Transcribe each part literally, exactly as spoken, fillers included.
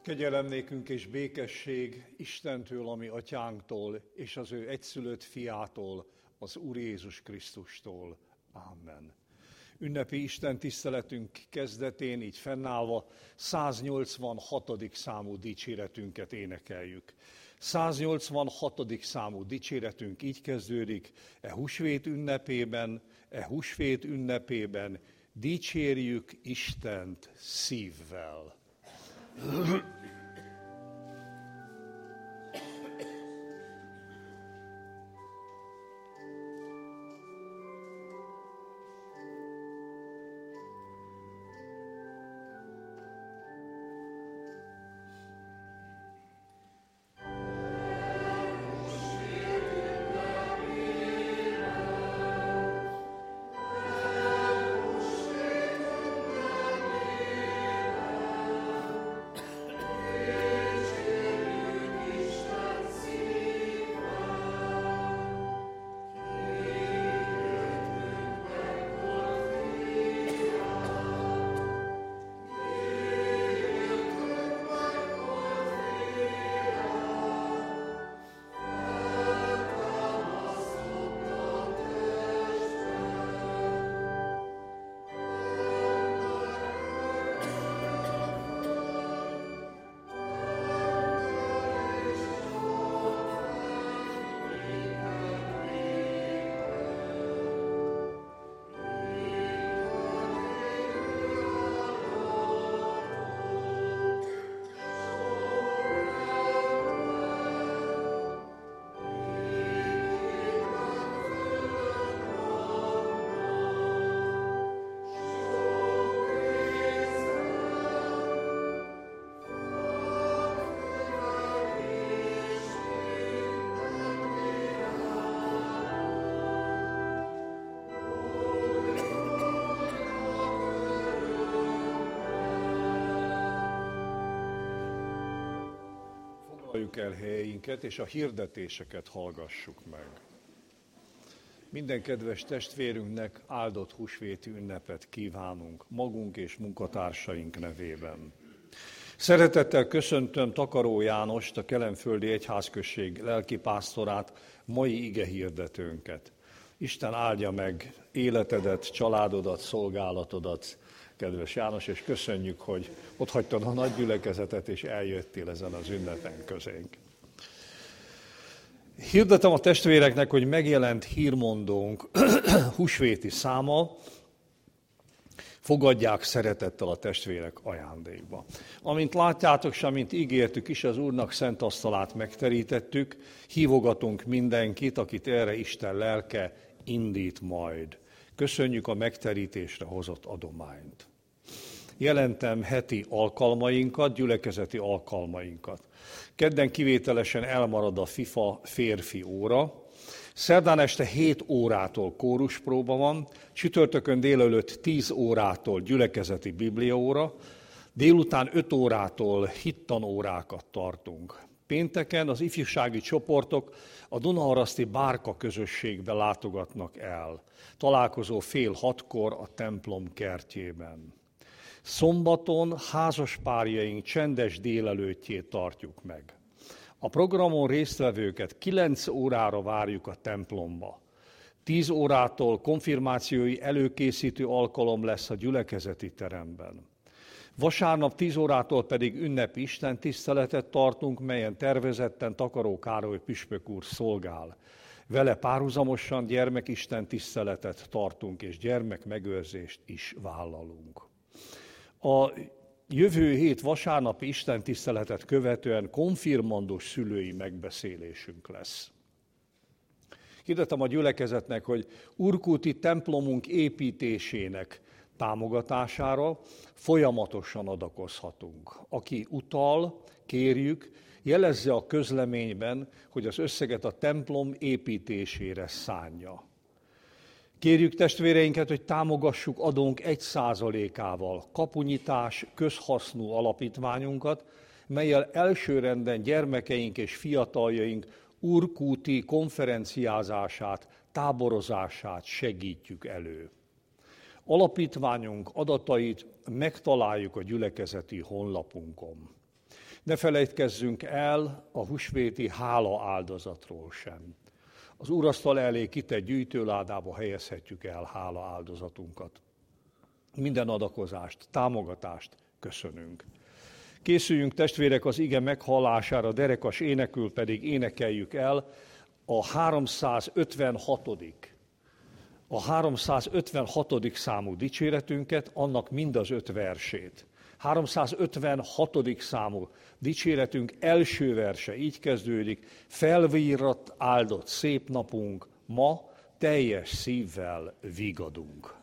Kegyelem nékünk és békesség Istentől, ami atyánktól, és az ő egyszülött fiától, az Úr Jézus Krisztustól. Amen. Ünnepi Isten tiszteletünk kezdetén, így fennállva, száznyolcvanhatodik számú dicséretünket énekeljük. száznyolcvanhatodik számú dicséretünk így kezdődik, e húsvét ünnepében, e húsvét ünnepében dicsérjük Istent szívvel. Foglaljuk el helyeinket, és a hirdetéseket hallgassuk meg. Minden kedves testvérünknek áldott húsvéti ünnepet kívánunk, magunk és munkatársaink nevében. Szeretettel köszöntöm Takaró Jánost, a Kelenföldi Egyházközség lelkipásztorát, mai igehirdetőnket. Isten áldja meg életedet, családodat, szolgálatodat, kedves János, és köszönjük, hogy otthagytad a nagy gyülekezetet, és eljöttél ezen az ünnepen közénk. Hirdetem a testvéreknek, hogy megjelent hírmondónk húsvéti száma, fogadják szeretettel a testvérek ajándékba. Amint látjátok, és amint ígértük is, az Úrnak szent asztalát megterítettük, hívogatunk mindenkit, akit erre Isten lelke indít majd. Köszönjük a megterítésre hozott adományt. Jelentem heti alkalmainkat, gyülekezeti alkalmainkat. Kedden kivételesen elmarad a FIFA férfi óra. Szerdán este hét órától kóruspróba van, csütörtökön délelőtt tíz órától gyülekezeti bibliaóra, délután öt órától hittanórákat tartunk. Pénteken az ifjúsági csoportok a Dunaharaszti Bárka közösségbe látogatnak el. Találkozó fél hatkor a templom kertjében. Szombaton házaspárjaink csendes délelőttjét tartjuk meg. A programon résztvevőket kilenc órára várjuk a templomba. tíz órától konfirmációi előkészítő alkalom lesz a gyülekezeti teremben. Vasárnap tíz órától pedig ünnepi istentiszteletet tartunk, melyen tervezetten Takaró Károly püspök úr szolgál. Vele párhuzamosan gyermekistentiszteletet tartunk, és gyermekmegőrzést is vállalunk. A jövő hét vasárnapi istentiszteletet követően konfirmandos szülői megbeszélésünk lesz. Hirdetem a gyülekezetnek, hogy Urkúti templomunk építésének támogatására folyamatosan adakozhatunk. Aki utal, kérjük, jelezze a közleményben, hogy az összeget a templom építésére szánja. Kérjük testvéreinket, hogy támogassuk adónk egy százalékával kapunyitás közhasznú alapítványunkat, mellyel elsőrenden gyermekeink és fiataljaink urkúti konferenciázását, táborozását segítjük elő. Alapítványunk adatait megtaláljuk a gyülekezeti honlapunkon. Ne felejtkezzünk el a húsvéti hála áldozatról sem. Az úrasztal elé kitett gyűjtőládába helyezhetjük el hála áldozatunkat. Minden adakozást, támogatást köszönünk. Készüljünk testvérek az ige meghallására, derekas énekül pedig énekeljük el a háromszázötvenhatodik a háromszázötvenhatodik számú dicséretünket, annak mind az öt versét. háromszázötvenhatodik számú dicséretünk első verse így kezdődik: felvírat áldott szép napunk, ma teljes szívvel vigadunk.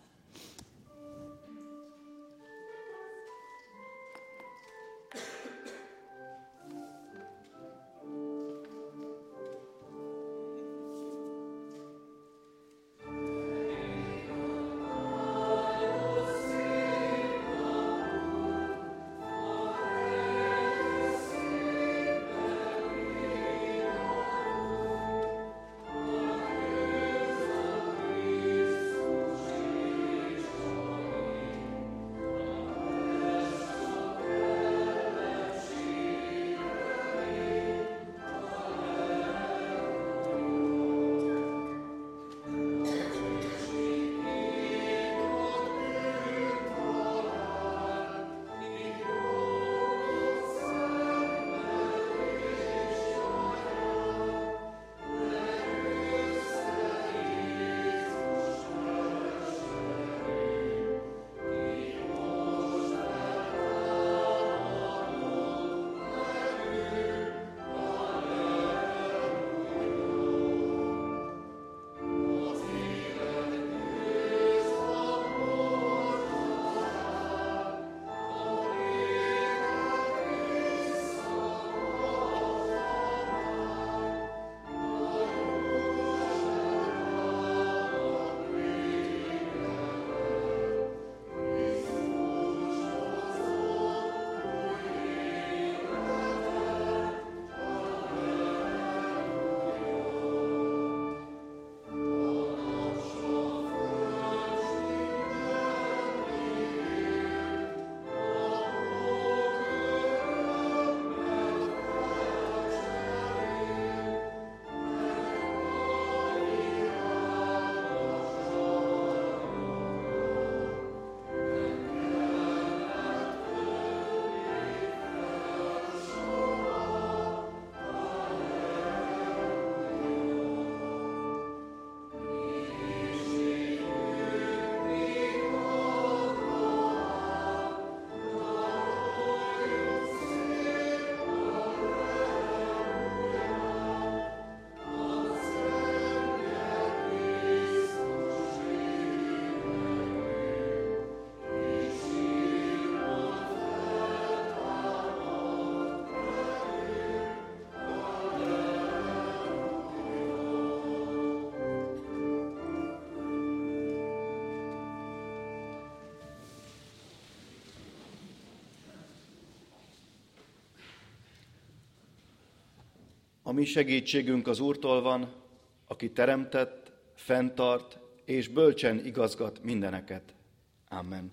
A mi segítségünk az Úrtól van, aki teremtett, fenntart és bölcsen igazgat mindeneket. Amen.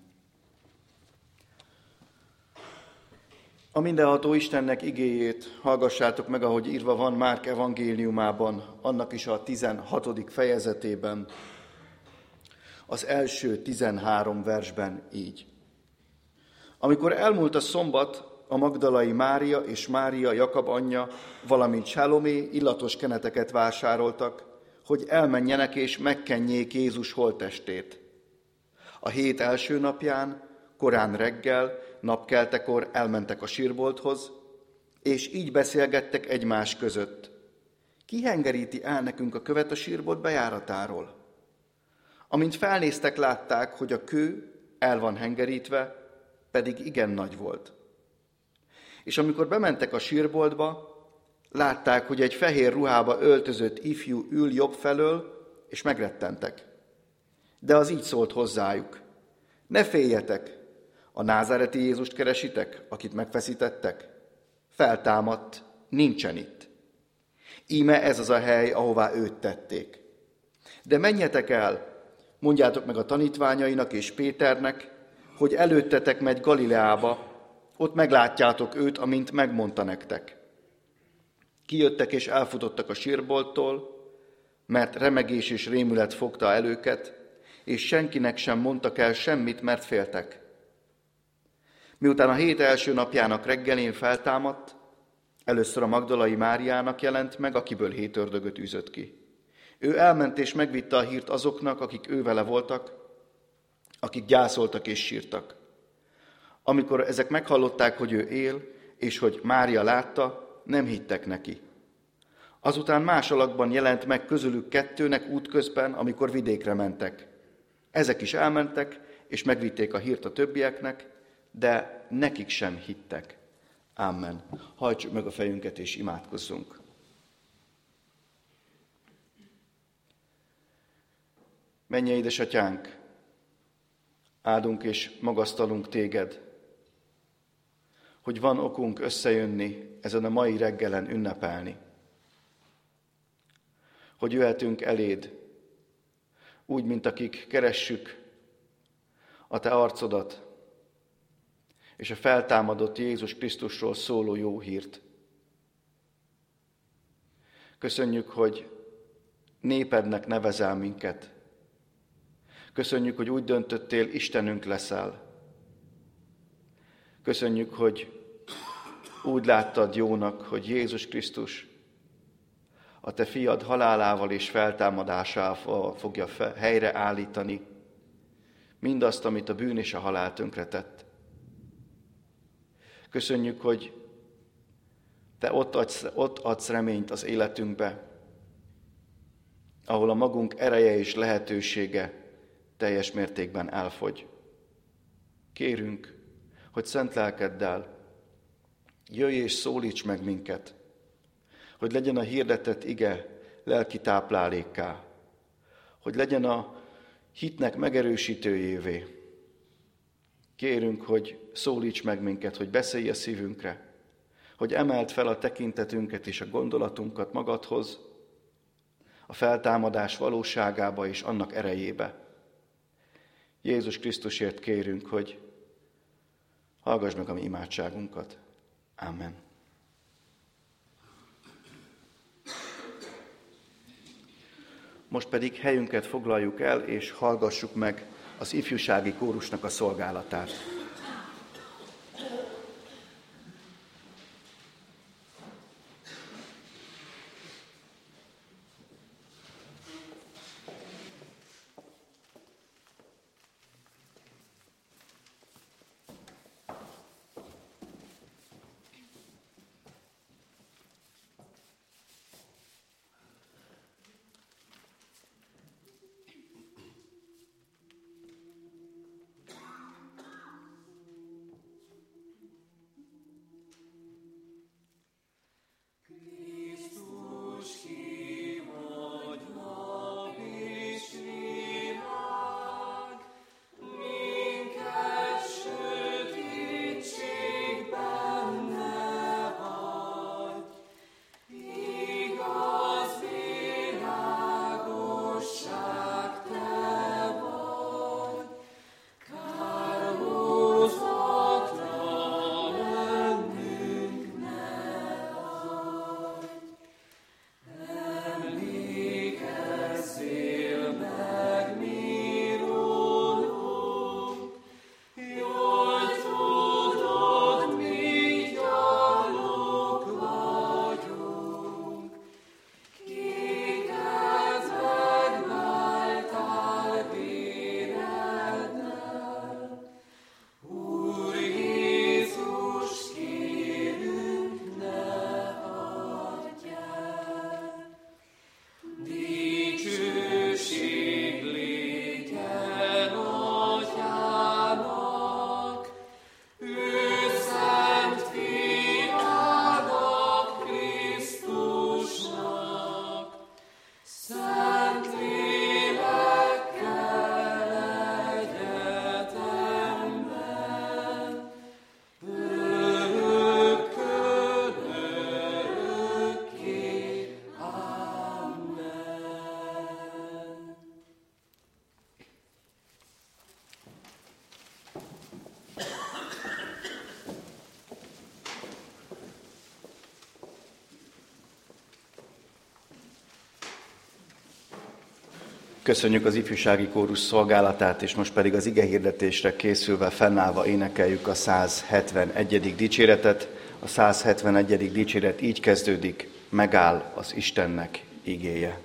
A mindenható Istennek igéjét hallgassátok meg, ahogy írva van Márk evangéliumában, annak is a tizenhatodik fejezetében, az első tizenhárom versben így. Amikor elmúlt a szombat, a magdalai Mária és Mária, Jakab anyja, valamint Sálomé illatos keneteket vásároltak, hogy elmenjenek és megkenjék Jézus holttestét. A hét első napján, korán reggel, napkeltekor elmentek a sírbolthoz, és így beszélgettek egymás között. Ki hengeríti el nekünk a követ a sírbolt bejáratáról? Amint felnéztek, látták, hogy a kő el van hengerítve, pedig igen nagy volt. És amikor bementek a sírboltba, látták, hogy egy fehér ruhába öltözött ifjú ül jobb felől, és megrettentek. De az így szólt hozzájuk: ne féljetek, a názáreti Jézust keresitek, akit megfeszítettek? Feltámadt, nincsen itt. Íme ez az a hely, ahová őt tették. De menjetek el, mondjátok meg a tanítványainak és Péternek, hogy előttetek megy Galileába, ott meglátjátok őt, amint megmondta nektek. Kijöttek és elfutottak a sírbolttól, mert remegés és rémület fogta el őket, és senkinek sem mondtak el semmit, mert féltek. Miután a hét első napjának reggelén feltámadt, először a Magdalai Máriának jelent meg, akiből hét ördögöt űzött ki. Ő elment és megvitte a hírt azoknak, akik ő vele voltak, akik gyászoltak és sírtak. Amikor ezek meghallották, hogy ő él, és hogy Mária látta, nem hittek neki. Azután más alakban jelent meg közülük kettőnek útközben, amikor vidékre mentek. Ezek is elmentek, és megvitték a hírt a többieknek, de nekik sem hittek. Amen. Hajtsuk meg a fejünket, és imádkozzunk. Mennyei édesatyánk, áldunk és magasztalunk téged, hogy van okunk összejönni ezen a mai reggelen ünnepelni. Hogy jöhetünk eléd, úgy, mint akik keressük a te arcodat, és a feltámadott Jézus Krisztusról szóló jó hírt. Köszönjük, hogy népednek nevezel minket. Köszönjük, hogy úgy döntöttél, Istenünk leszel. Köszönjük, hogy úgy láttad jónak, hogy Jézus Krisztus a te fiad halálával és feltámadásával fogja helyreállítani mindazt, amit a bűn és a halál tönkretett. Köszönjük, hogy te ott adsz, ott adsz reményt az életünkbe, ahol a magunk ereje és lehetősége teljes mértékben elfogy. Kérünk, hogy szent lelkeddel jöjj és szólíts meg minket, hogy legyen a hirdetett ige lelki táplálékká, hogy legyen a hitnek megerősítőjévé. Kérünk, hogy szólíts meg minket, hogy beszélj a szívünkre, hogy emeld fel a tekintetünket és a gondolatunkat magadhoz, a feltámadás valóságába és annak erejébe. Jézus Krisztusért kérünk, hogy hallgass meg a mi imádságunkat. Amen. Most pedig helyünket foglaljuk el, és hallgassuk meg az ifjúsági kórusnak a szolgálatát. Köszönjük az ifjúsági kórus szolgálatát, és most pedig az igehirdetésre készülve fennállva énekeljük a száz hetvenegyedik dicséretet. A száz hetvenegyedik dicséret így kezdődik: megáll az Istennek igéje.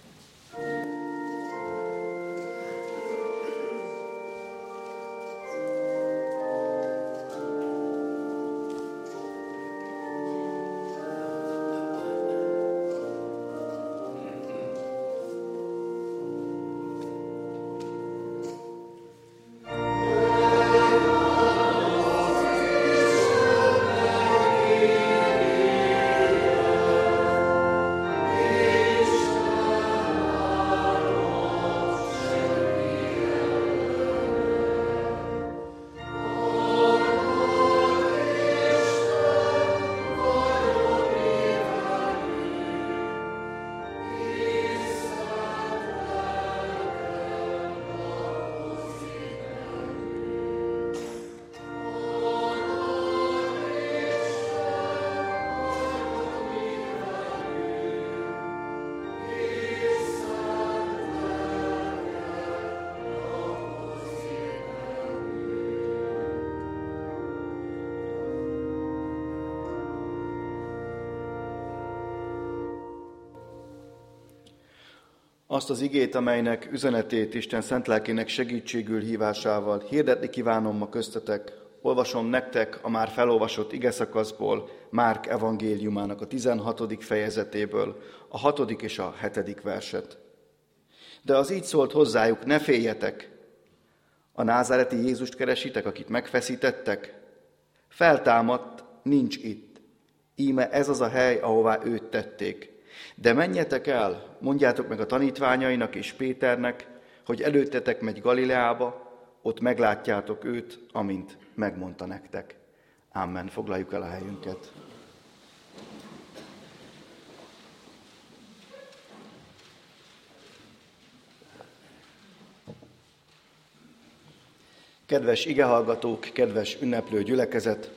Azt az igét, amelynek üzenetét Isten szent lelkének segítségül hívásával hirdetni kívánom ma köztetek, olvasom nektek a már felolvasott igeszakaszból, Márk evangéliumának a tizenhatodik fejezetéből, a hatodik és a hetedik verset. De az így szólt hozzájuk: ne féljetek! A názáreti Jézust keresitek, akit megfeszítettek? Feltámadt, nincs itt. Íme ez az a hely, ahová őt tették. De menjetek el, mondjátok meg a tanítványainak és Péternek, hogy előttetek megy Galileába, ott meglátjátok őt, amint megmondta nektek. Amen. Foglaljuk el a helyünket. Kedves igehallgatók, kedves ünneplő gyülekezet!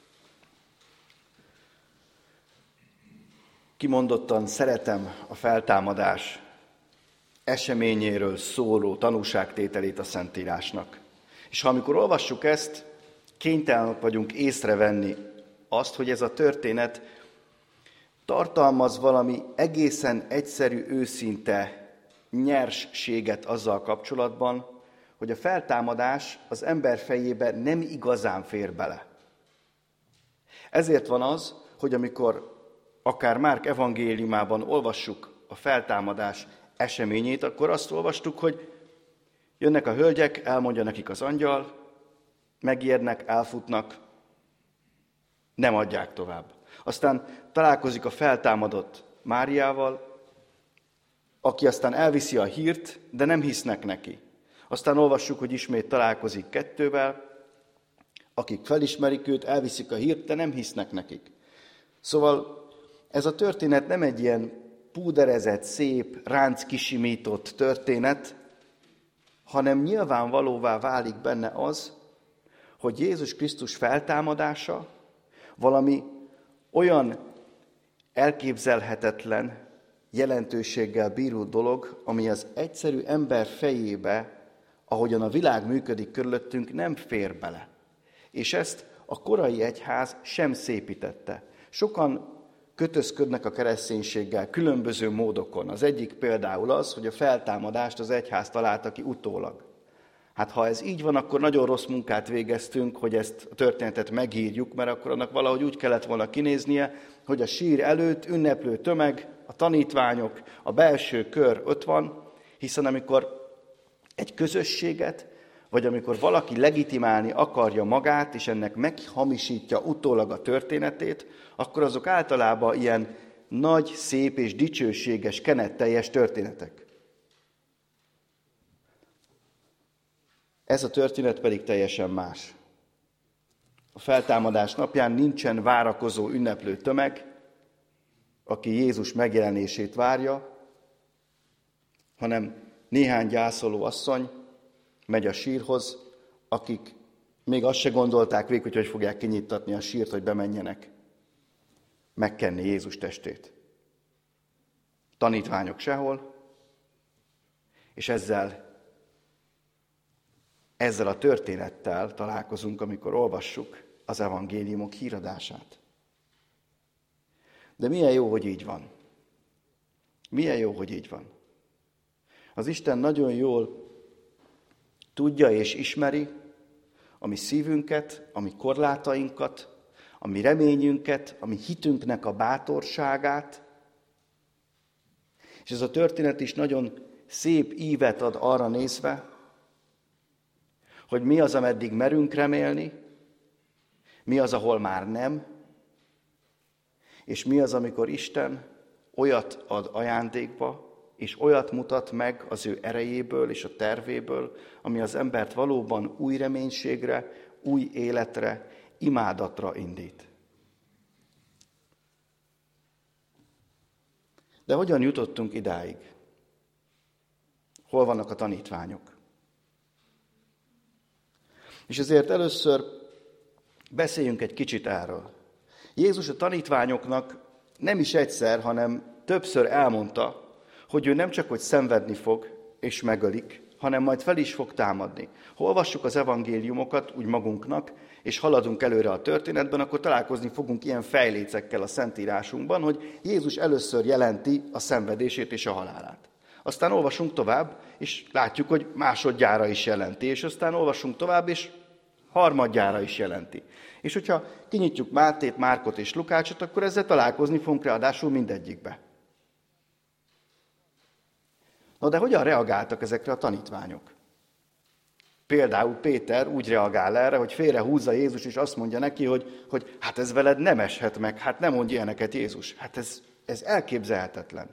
Kimondottan szeretem a feltámadás eseményéről szóló tanúságtételét a Szentírásnak. És ha amikor olvassuk ezt, kénytelenek vagyunk észrevenni azt, hogy ez a történet tartalmaz valami egészen egyszerű, őszinte nyersséget azzal kapcsolatban, hogy a feltámadás az ember fejébe nem igazán fér bele. Ezért van az, hogy amikor akár Márk evangéliumában olvassuk a feltámadás eseményét, akkor azt olvastuk, hogy jönnek a hölgyek, elmondja nekik az angyal, megijednek, elfutnak, nem adják tovább. Aztán találkozik a feltámadott Máriával, aki aztán elviszi a hírt, de nem hisznek neki. Aztán olvassuk, hogy ismét találkozik kettővel, akik felismerik őt, elviszik a hírt, de nem hisznek nekik. Szóval ez a történet nem egy ilyen púderezett, szép, ránc kisimított történet, hanem nyilvánvalóvá válik benne az, hogy Jézus Krisztus feltámadása valami olyan elképzelhetetlen jelentőséggel bíró dolog, ami az egyszerű ember fejébe, ahogyan a világ működik körülöttünk, nem fér bele. És ezt a korai egyház sem szépítette. Sokan kötözködnek a kereszténységgel különböző módokon. Az egyik például az, hogy a feltámadást az egyház találta ki utólag. Hát ha ez így van, akkor nagyon rossz munkát végeztünk, hogy ezt a történetet megírjuk, mert akkor annak valahogy úgy kellett volna kinéznie, hogy a sír előtt ünneplő tömeg, a tanítványok, a belső kör ott van, hiszen amikor egy közösséget, vagy amikor valaki legitimálni akarja magát, és ennek meghamisítja utólag a történetét, akkor azok általában ilyen nagy, szép és dicsőséges, kenetteljes történetek. Ez a történet pedig teljesen más. A feltámadás napján nincsen várakozó, ünneplő tömeg, aki Jézus megjelenését várja, hanem néhány gyászoló asszony megy a sírhoz, akik még azt se gondolták végig, hogy hogy fogják kinyittatni a sírt, hogy bemenjenek megkenni Jézus testét. Tanítványok sehol, És ezzel, ezzel a történettel találkozunk, amikor olvassuk az evangéliumok híradását. De milyen jó, hogy így van. Milyen jó, hogy így van. Az Isten nagyon jól tudja és ismeri a mi szívünket, a mi korlátainkat, a mi reményünket, a mi hitünknek a bátorságát. És ez a történet is nagyon szép ívet ad arra nézve, hogy mi az, ameddig merünk remélni, mi az, ahol már nem, és mi az, amikor Isten olyat ad ajándékba, és olyat mutat meg az ő erejéből és a tervéből, ami az embert valóban új reménységre, új életre, imádatra indít. De hogyan jutottunk idáig? Hol vannak a tanítványok? És ezért először beszéljünk egy kicsit erről. Jézus a tanítványoknak nem is egyszer, hanem többször elmondta, hogy ő nem csak, hogy szenvedni fog, és megölik, hanem majd fel is fog támadni. Ha olvassuk az evangéliumokat úgy magunknak, és haladunk előre a történetben, akkor találkozni fogunk ilyen fejlécekkel a Szentírásunkban, hogy Jézus először jelenti a szenvedését és a halálát. Aztán olvasunk tovább, és látjuk, hogy másodjára is jelenti, és aztán olvasunk tovább, és harmadjára is jelenti. És hogyha kinyitjuk Mátét, Márkot és Lukácsot, akkor ezzel találkozni fogunk ráadásul mindegyikbe. Na de hogyan reagáltak ezekre a tanítványok? Például Péter úgy reagál erre, hogy félrehúzza Jézus, és azt mondja neki, hogy, hogy hát ez veled nem eshet meg, hát nem mondj ilyeneket Jézus. Hát ez, ez elképzelhetetlen.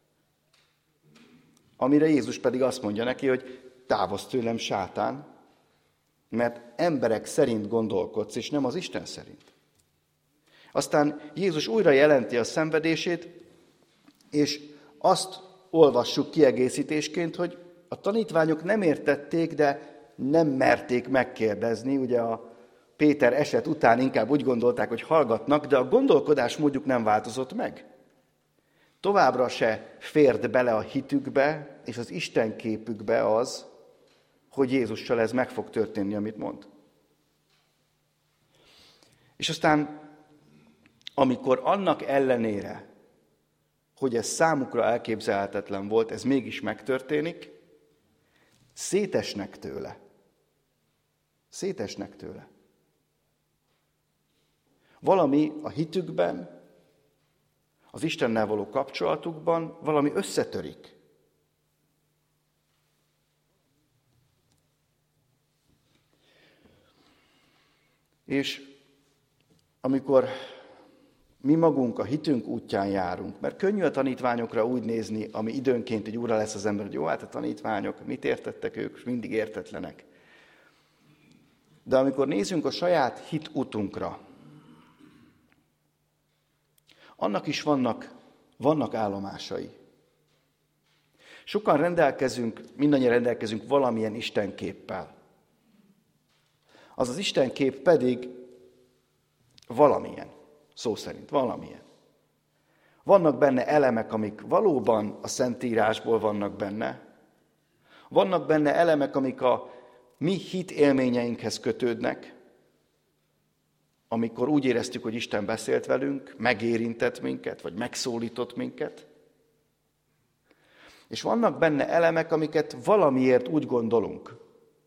Amire Jézus pedig azt mondja neki, hogy távozz tőlem, sátán, mert emberek szerint gondolkodsz, és nem az Isten szerint. Aztán Jézus újra jelenti a szenvedését, és azt olvassuk kiegészítésként, hogy a tanítványok nem értették, de nem merték megkérdezni. Ugye a Péter eset után inkább úgy gondolták, hogy hallgatnak, de a gondolkodásmódjuk nem változott meg. Továbbra se fért bele a hitükbe és az Isten képükbe az, hogy Jézussal ez meg fog történni, amit mond. És aztán, amikor annak ellenére, hogy ez számukra elképzelhetetlen volt, ez mégis megtörténik, szétesnek tőle. Szétesnek tőle. Valami a hitükben, az Istennel való kapcsolatukban valami összetörik. És amikor mi magunk a hitünk útján járunk, mert könnyű a tanítványokra úgy nézni, ami időnként egy óra lesz az ember, hogy jó, hát a tanítványok, mit értettek ők, mindig értetlenek. De amikor nézzünk a saját hit útunkra, annak is vannak, vannak állomásai. Sokan rendelkezünk, mindannyian rendelkezünk valamilyen istenképpel. Az az istenkép pedig valamilyen, szó szerint valamilyen. Vannak benne elemek, amik valóban a Szentírásból vannak benne. Vannak benne elemek, amik a mi hit élményeinkhez kötődnek, amikor úgy éreztük, hogy Isten beszélt velünk, megérintett minket, vagy megszólított minket. És vannak benne elemek, amiket valamiért úgy gondolunk.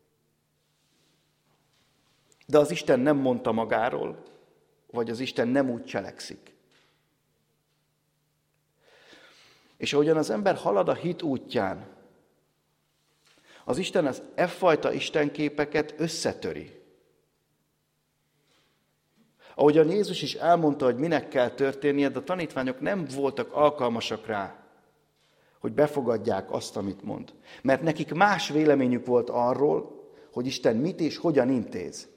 De az Isten nem mondta magáról, vagy az Isten nem úgy cselekszik. És ahogyan az ember halad a hit útján, az Isten az e fajta istenképeket összetöri. Ahogyan Jézus is elmondta, hogy minek kell történnie, de a tanítványok nem voltak alkalmasak rá, hogy befogadják azt, amit mond. Mert nekik más véleményük volt arról, hogy Isten mit és hogyan intéz.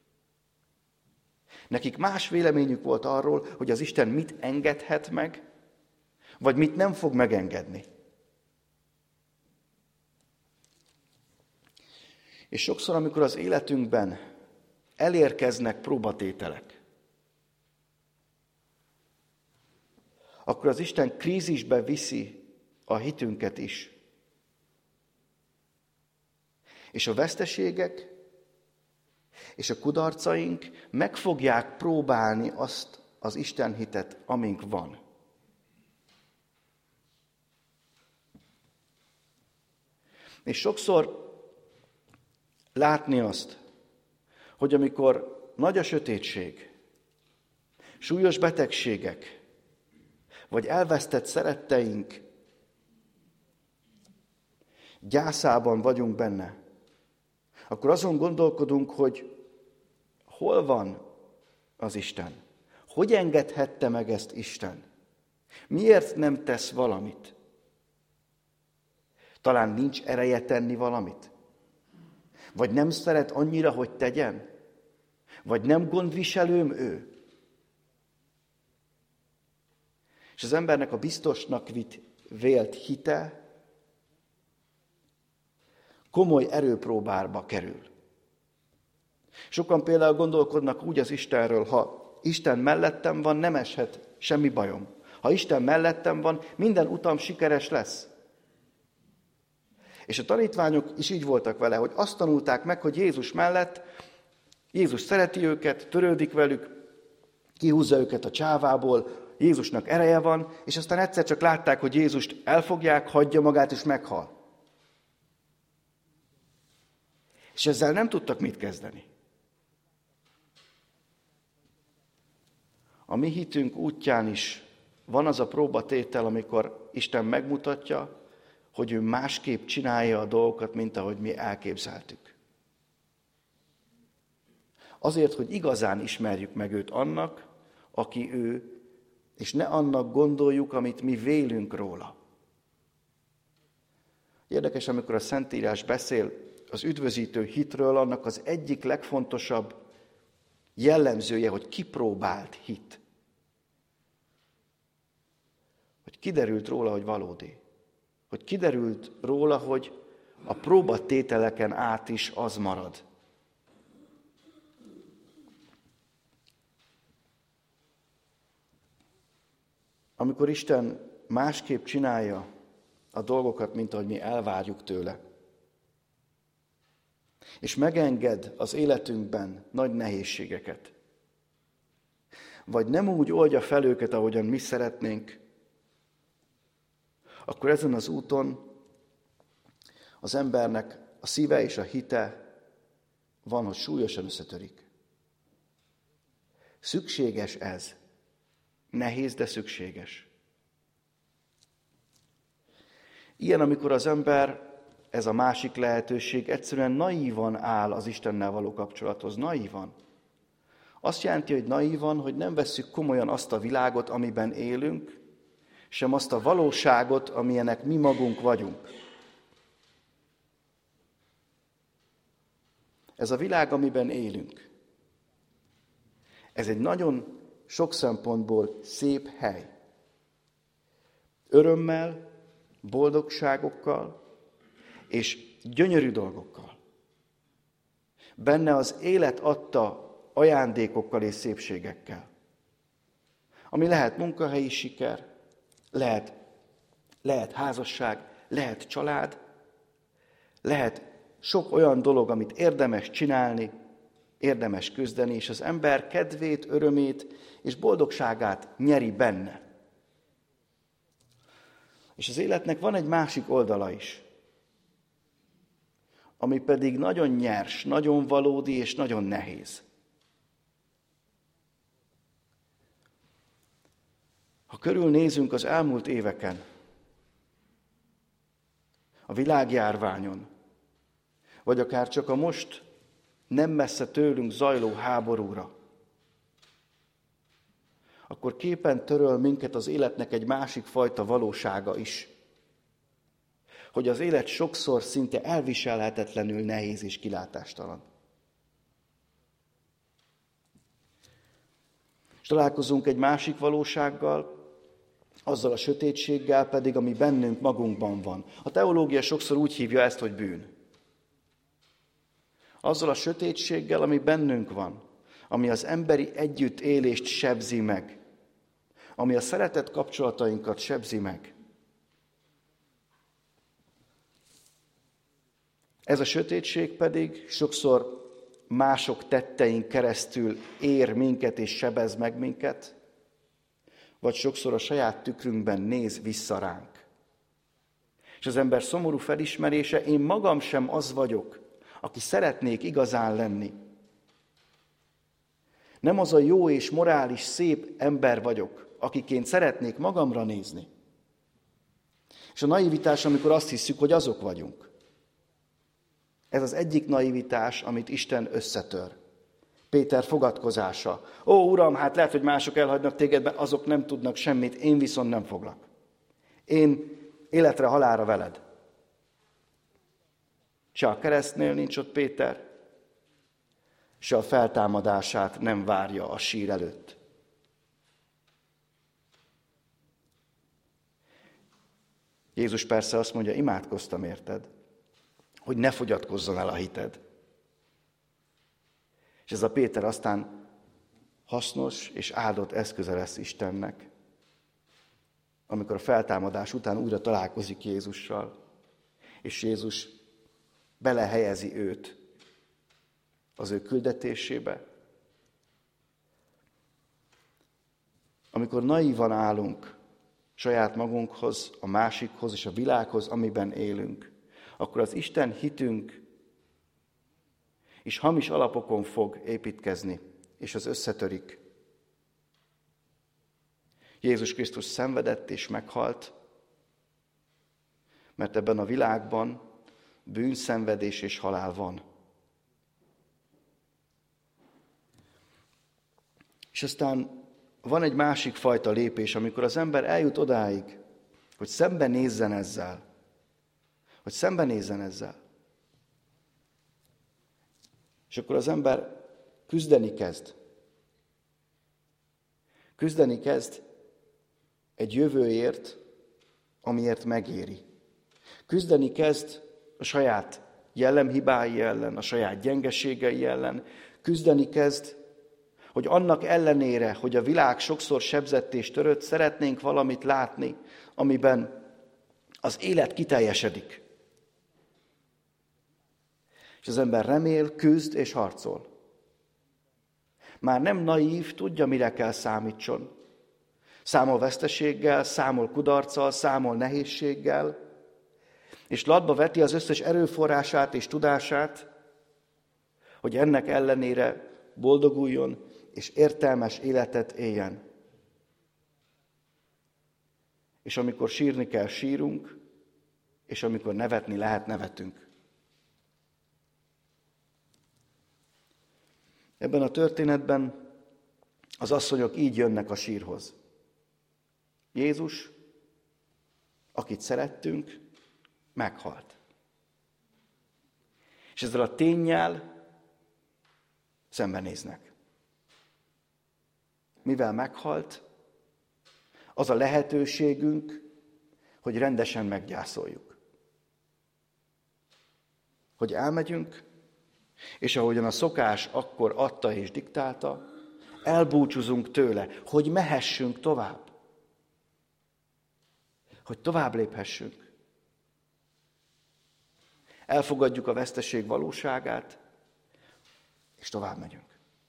Nekik más véleményük volt arról, hogy az Isten mit engedhet meg, vagy mit nem fog megengedni. És sokszor, amikor az életünkben elérkeznek próbatételek, akkor az Isten krízisbe viszi a hitünket is. És a veszteségek és a kudarcaink meg fogják próbálni azt az Isten hitet, amink van. És sokszor látni azt, hogy amikor nagy a sötétség, súlyos betegségek, vagy elvesztett szeretteink gyászában vagyunk benne, akkor azon gondolkodunk, hogy hol van az Isten? Hogy engedhette meg ezt Isten? Miért nem tesz valamit? Talán nincs ereje tenni valamit? Vagy nem szeret annyira, hogy tegyen? Vagy nem gondviselőm ő? És az embernek a biztosnak vitt vélt hite komoly erőpróbába kerül. Sokan például gondolkodnak úgy az Istenről, ha Isten mellettem van, nem eshet semmi bajom. Ha Isten mellettem van, minden utam sikeres lesz. És a tanítványok is így voltak vele, hogy azt tanulták meg, hogy Jézus mellett, Jézus szereti őket, törődik velük, kihúzza őket a csávából, Jézusnak ereje van, és aztán egyszer csak látták, hogy Jézust elfogják, hagyja magát, és meghal. És ezzel nem tudtak mit kezdeni. A mi hitünk útján is van az a próbatétel, amikor Isten megmutatja, hogy ő másképp csinálja a dolgokat, mint ahogy mi elképzeltük. Azért, hogy igazán ismerjük meg őt annak, aki ő, és ne annak gondoljuk, amit mi vélünk róla. Érdekes, amikor a Szentírás beszél az üdvözítő hitről, annak az egyik legfontosabb jellemzője, hogy kipróbált hit. Hogy kiderült róla, hogy valódi. Hogy kiderült róla, hogy a próbatételeken át is az marad. Amikor Isten másképp csinálja a dolgokat, mint ahogy mi elvárjuk tőle, és megenged az életünkben nagy nehézségeket, vagy nem úgy oldja fel őket, ahogyan mi szeretnénk, akkor ezen az úton az embernek a szíve és a hite van, hogy súlyosan összetörik. Szükséges ez. Nehéz, de szükséges. Ilyen, amikor az ember, ez a másik lehetőség, egyszerűen naívan áll az Istennel való kapcsolathoz. Naívan. Azt jelenti, hogy naívan, hogy nem vesszük komolyan azt a világot, amiben élünk, sem azt a valóságot, amilyenek mi magunk vagyunk. Ez a világ, amiben élünk, ez egy nagyon sok szempontból szép hely. Örömmel, boldogságokkal és gyönyörű dolgokkal. Benne az élet adta ajándékokkal és szépségekkel. Ami lehet munkahelyi siker, lehet, lehet házasság, lehet család, lehet sok olyan dolog, amit érdemes csinálni, érdemes küzdeni, és az ember kedvét, örömét és boldogságát nyeri benne. És az életnek van egy másik oldala is, ami pedig nagyon nyers, nagyon valódi és nagyon nehéz. Ha körülnézünk az elmúlt éveken, a világjárványon, vagy akár csak a most nem messze tőlünk zajló háborúra, akkor képen töröl minket az életnek egy másik fajta valósága is. Hogy az élet sokszor szinte elviselhetetlenül nehéz és kilátástalan. És találkozunk egy másik valósággal, azzal a sötétséggel pedig, ami bennünk magunkban van. A teológia sokszor úgy hívja ezt, hogy bűn. Azzal a sötétséggel, ami bennünk van, ami az emberi együttélést sebzi meg, ami a szeretet kapcsolatainkat sebzi meg. Ez a sötétség pedig sokszor mások tettein keresztül ér minket és sebez meg minket, vagy sokszor a saját tükrünkben néz vissza ránk. És az ember szomorú felismerése, én magam sem az vagyok, aki szeretnék igazán lenni. Nem az a jó és morális, szép ember vagyok, akiként szeretnék magamra nézni. És a naivitás, amikor azt hiszük, hogy azok vagyunk. Ez az egyik naivitás, amit Isten összetör. Péter fogadkozása. Ó, Uram, hát lehet, hogy mások elhagynak téged, azok nem tudnak semmit, én viszont nem foglak. Én életre, halálra veled. Se a keresztnél nincs ott Péter, se a feltámadását nem várja a sír előtt. Jézus persze azt mondja, imádkoztam érted, hogy ne fogyatkozzon el a hited. És ez a Péter aztán hasznos és áldott eszköze lesz Istennek, amikor a feltámadás után újra találkozik Jézussal, és Jézus belehelyezi őt az ő küldetésébe. Amikor naívan állunk saját magunkhoz, a másikhoz és a világhoz, amiben élünk, akkor az Isten hitünk is hamis alapokon fog építkezni, és az összetörik. Jézus Krisztus szenvedett és meghalt, mert ebben a világban bűnszenvedés és halál van. És aztán van egy másik fajta lépés, amikor az ember eljut odáig, hogy szembenézzen ezzel. Hogy szembenézzen ezzel. És akkor az ember küzdeni kezd. Küzdeni kezd egy jövőért, amiért megéri. Küzdeni kezd a saját jellemhibái ellen, a saját gyengeségei ellen. Küzdeni kezd, hogy annak ellenére, hogy a világ sokszor sebzett és törött, szeretnénk valamit látni, amiben az élet kiteljesedik. És az ember remél, küzd és harcol. Már nem naív, tudja, mire kell számítson. Számol veszteséggel, számol kudarccal, számol nehézséggel, és latba veti az összes erőforrását és tudását, hogy ennek ellenére boldoguljon és értelmes életet éljen. És amikor sírni kell, sírunk, és amikor nevetni lehet, nevetünk. Ebben a történetben az asszonyok így jönnek a sírhoz. Jézus, akit szerettünk, meghalt. És ezzel a ténnyel szembenéznek. Mivel meghalt, az a lehetőségünk, hogy rendesen meggyászoljuk. Hogy elmegyünk, és ahogyan a szokás akkor adta és diktálta, elbúcsúzunk tőle, hogy mehessünk tovább. Hogy tovább léphessünk. Elfogadjuk a veszteség valóságát, és tovább megyünk.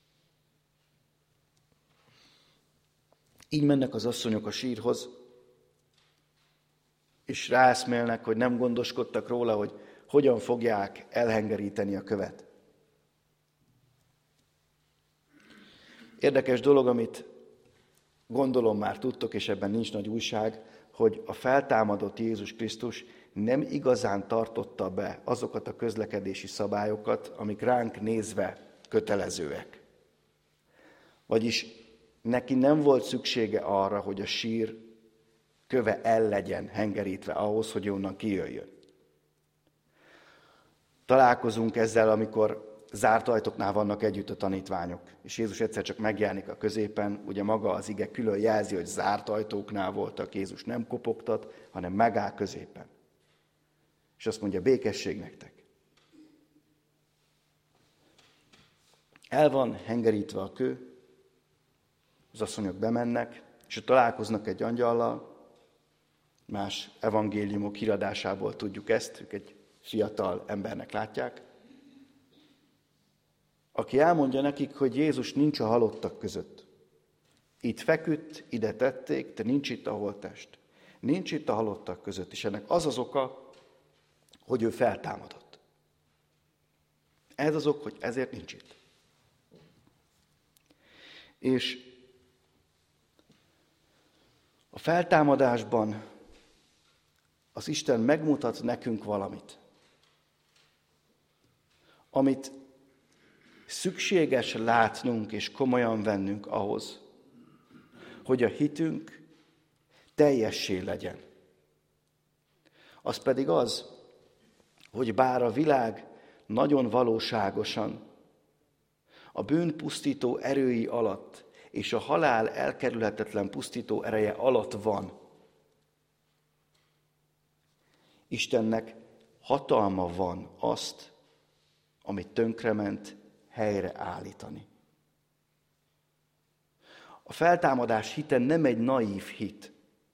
Így mennek az asszonyok a sírhoz, és ráeszmélnek, hogy nem gondoskodtak róla, hogy hogyan fogják elhengeríteni a követ. Érdekes dolog, amit gondolom már tudtok, és ebben nincs nagy újság, hogy a feltámadott Jézus Krisztus nem igazán tartotta be azokat a közlekedési szabályokat, amik ránk nézve kötelezőek. Vagyis neki nem volt szüksége arra, hogy a sír köve el legyen hengerítve ahhoz, hogy onnan kijöjjön. Találkozunk ezzel, amikor zárt ajtóknál vannak együtt a tanítványok, és Jézus egyszer csak megjelenik a középen, ugye maga az ige külön jelzi, hogy zárt ajtóknál voltak, Jézus nem kopogtat, hanem megáll középen. És azt mondja, békesség nektek. El van hengerítve a kő, az asszonyok bemennek, és találkoznak egy angyallal, más evangéliumok híradásából tudjuk ezt, ők egy fiatal embernek látják, aki elmondja nekik, hogy Jézus nincs a halottak között. Itt feküdt, ide tették, de nincs itt a holttest. Nincs itt a halottak között, és ennek az az oka, hogy ő feltámadott. Ez az ok, hogy ezért nincs itt. És a feltámadásban az Isten megmutat nekünk valamit, amit szükséges látnunk és komolyan vennünk ahhoz, hogy a hitünk teljessé legyen. Az pedig az, hogy bár a világ nagyon valóságosan a bűn pusztító erői alatt és a halál elkerülhetetlen pusztító ereje alatt van, Istennek hatalma van azt, amit tönkrement, helyre állítani. A feltámadás hite nem egy naív hit,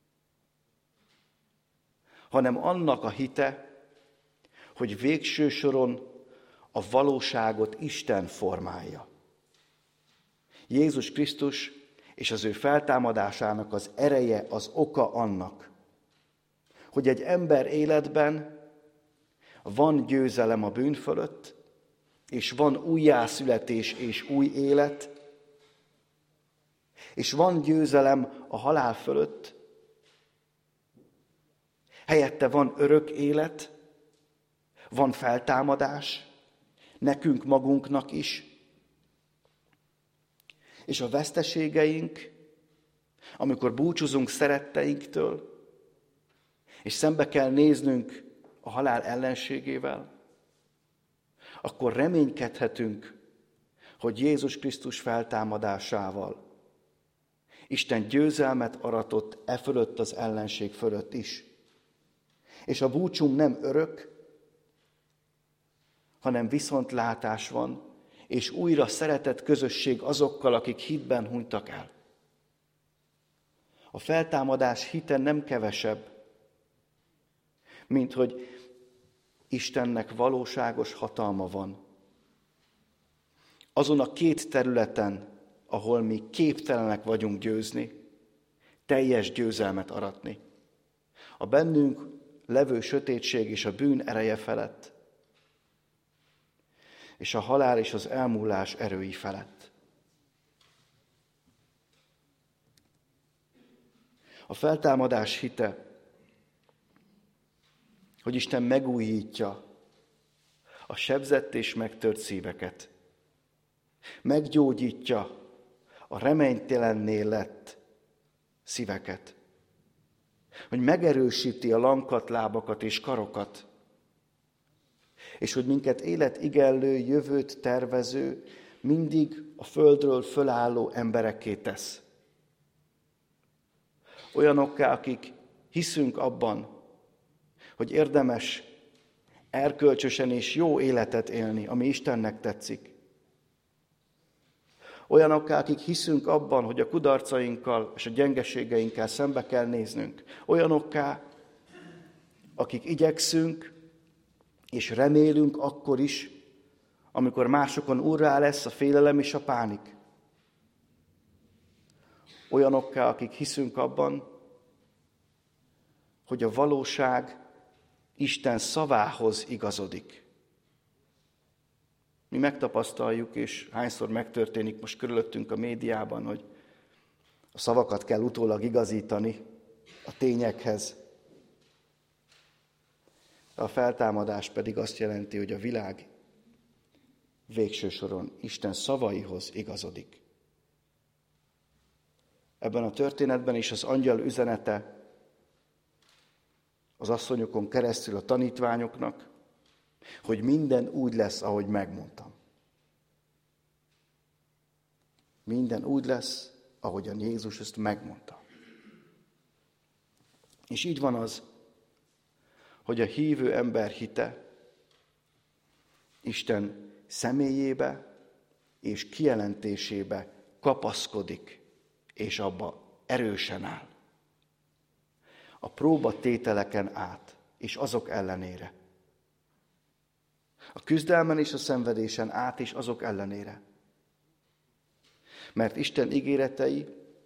hanem annak a hite, hogy végső soron a valóságot Isten formálja. Jézus Krisztus és az ő feltámadásának az ereje, az oka annak, hogy egy ember életben van győzelem a bűn fölött, és van újjászületés és új élet, és van győzelem a halál fölött, helyette van örök élet, van feltámadás, nekünk magunknak is, és a veszteségeink, amikor búcsúzunk szeretteinktől, és szembe kell néznünk a halál ellenségével, akkor reménykedhetünk, hogy Jézus Krisztus feltámadásával Isten győzelmet aratott e fölött az ellenség fölött is. És a búcsunk nem örök, hanem viszontlátás van, és újra szeretett közösség azokkal, akik hitben hunytak el. A feltámadás hite nem kevesebb, mint hogy Istennek valóságos hatalma van. Azon a két területen, ahol mi képtelenek vagyunk győzni, teljes győzelmet aratni. A bennünk levő sötétség és a bűn ereje felett, és a halál és az elmúlás erői felett. A feltámadás hite, hogy Isten megújítja a sebzett és megtört szíveket. Meggyógyítja a reménytelenné lett szíveket. Hogy megerősíti a lankadt lábakat és karokat. És hogy minket életigenlő, jövőt tervező, mindig a földről fölálló emberekké tesz. Olyanokká, akik hiszünk abban, hogy érdemes erkölcsösen és jó életet élni, ami Istennek tetszik. Olyanokká, akik hiszünk abban, hogy a kudarcainkkal és a gyengeségeinkkel szembe kell néznünk. Olyanokká, akik igyekszünk és remélünk akkor is, amikor másokon urrá lesz a félelem és a pánik. Olyanokká, akik hiszünk abban, hogy a valóság Isten szavához igazodik. Mi megtapasztaljuk, és hányszor megtörténik most körülöttünk a médiában, hogy a szavakat kell utólag igazítani a tényekhez. A feltámadás pedig azt jelenti, hogy a világ végső soron Isten szavaihoz igazodik. Ebben a történetben is az angyal üzenete az asszonyokon keresztül a tanítványoknak, hogy minden úgy lesz, ahogy megmondtam. Minden úgy lesz, ahogyan Jézus ezt megmondta. És így van az, hogy a hívő ember hite Isten személyébe és kijelentésébe kapaszkodik, és abba erősen áll. A próbatételeken át, és azok ellenére. A küzdelmen és a szenvedésen át is azok ellenére. Mert Isten ígéretei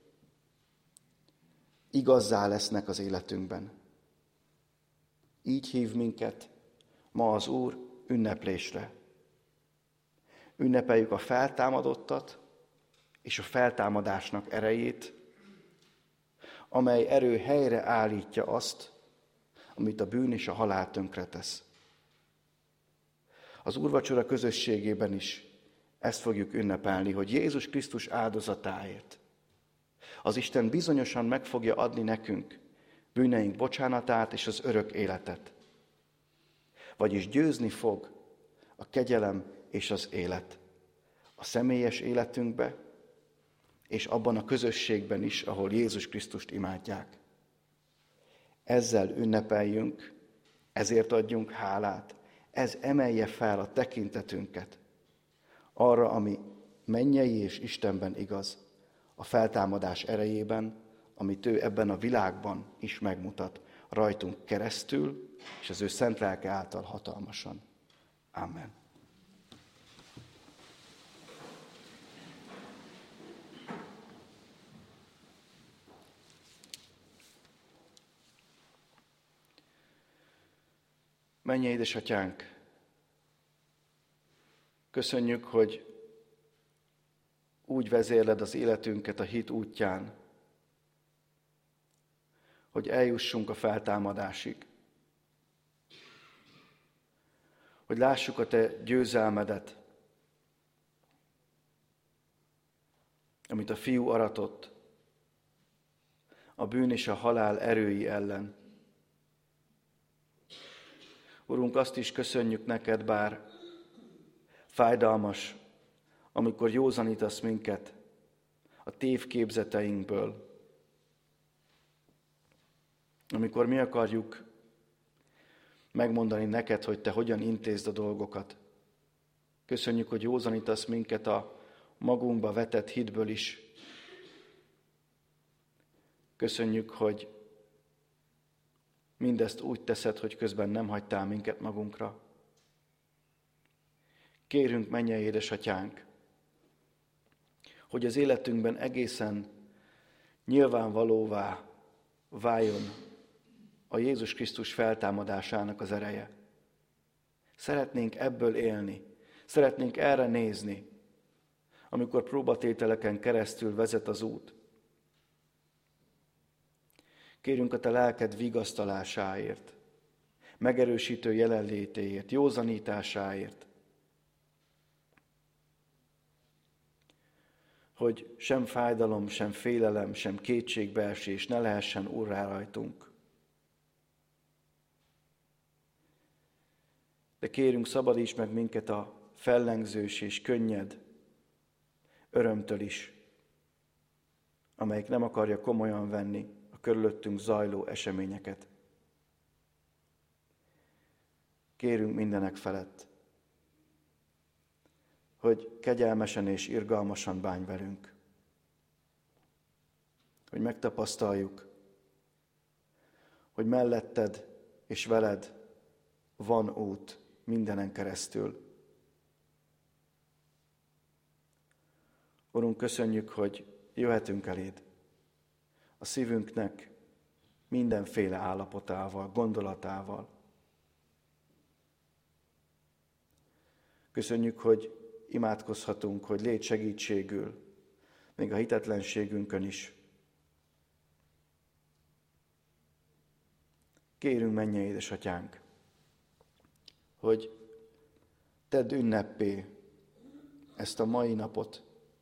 igazzá lesznek az életünkben. Így hív minket ma az Úr ünneplésre. Ünnepeljük a feltámadottat és a feltámadásnak erejét, amely erő helyre állítja azt, amit a bűn és a halál tönkretesz. Az úrvacsora közösségében is ezt fogjuk ünnepelni, hogy Jézus Krisztus áldozatáért az Isten bizonyosan meg fogja adni nekünk bűneink bocsánatát és az örök életet. Vagyis győzni fog a kegyelem és az élet a személyes életünkbe, és abban a közösségben is, ahol Jézus Krisztust imádják. Ezzel ünnepeljünk, ezért adjunk hálát, ez emelje fel a tekintetünket arra, ami mennyei és Istenben igaz, a feltámadás erejében, amit ő ebben a világban is megmutat, rajtunk keresztül, és az ő szent lelke által hatalmasan. Amen. Mennyei édesatyánk, köszönjük, hogy úgy vezérled az életünket a hit útján, hogy eljussunk a feltámadásig. Hogy lássuk a te győzelmedet, amit a fiú aratott a bűn és a halál erői ellen. Urunk, azt is köszönjük neked, bár fájdalmas, amikor józanítasz minket a tévképzeteinkből, amikor mi akarjuk megmondani neked, hogy te hogyan intézd a dolgokat. Köszönjük, hogy józanítasz minket a magunkba vetett hitből is. Köszönjük, hogy mindezt úgy teszed, hogy közben nem hagytál minket magunkra. Kérünk, mennyei édesatyánk, hogy az életünkben egészen nyilvánvalóvá váljon a Jézus Krisztus feltámadásának az ereje. Szeretnénk ebből élni, szeretnénk erre nézni, amikor próbatételeken keresztül vezet az út. Kérünk a te lelked vigasztalásáért, megerősítő jelenlétéért, józanításáért, hogy sem fájdalom, sem félelem, sem kétségbeesés ne lehessen urrá rajtunk. De kérünk, szabadíts meg minket a fellengzős és könnyed örömtől is, amelyik nem akarja komolyan venni a körülöttünk zajló eseményeket. Kérünk mindenek felett, hogy kegyelmesen és irgalmasan bánj velünk, hogy megtapasztaljuk, hogy melletted és veled van út mindenen keresztül. Urunk, köszönjük, hogy jöhetünk eléd a szívünknek mindenféle állapotával, gondolatával. Köszönjük, hogy imádkozhatunk, hogy légy segítségül, még a hitetlenségünkön is. Kérünk, mennyei édesatyánk, hogy tedd ünneppé ezt a mai napot,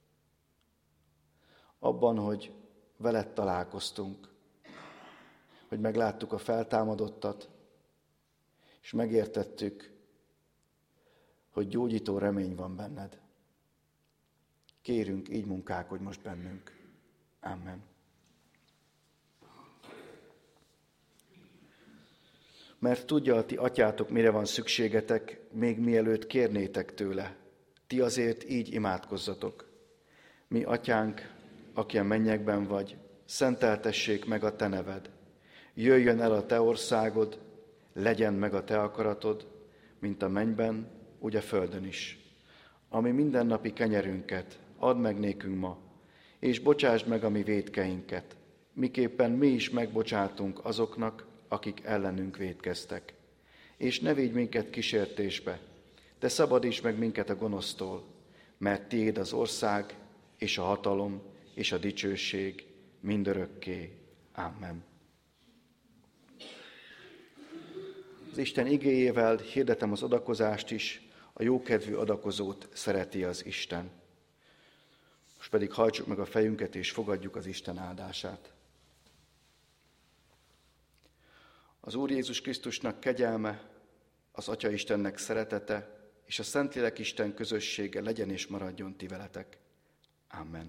abban, hogy veled találkoztunk, hogy megláttuk a feltámadottat, és megértettük, hogy gyógyító remény van benned. Kérünk, így munkálkodj most bennünk. Amen. Mert tudja a ti atyátok, mire van szükségetek, még mielőtt kérnétek tőle. Ti azért így imádkozzatok. Mi atyánk, aki a mennyekben vagy, szenteltessék meg a te neved. Jöjjön el a te országod, legyen meg a te akaratod, mint a mennyben, úgy a földön is. Ami mindennapi kenyerünket add meg nékünk ma, és bocsásd meg a mi vétkeinket, miképpen mi is megbocsátunk azoknak, akik ellenünk vétkeztek. És ne védj minket kísértésbe, de szabadíts meg minket a gonosztól, mert tiéd az ország, és a hatalom, és a dicsőség mindörökké. Amen. Az Isten igéjével hirdetem az adakozást is, a jókedvű adakozót szereti az Isten. Most pedig hajtsuk meg a fejünket, és fogadjuk az Isten áldását. Az Úr Jézus Krisztusnak kegyelme, az Atya Istennek szeretete, és a Szentlélek Isten közössége legyen és maradjon ti veletek. Amen.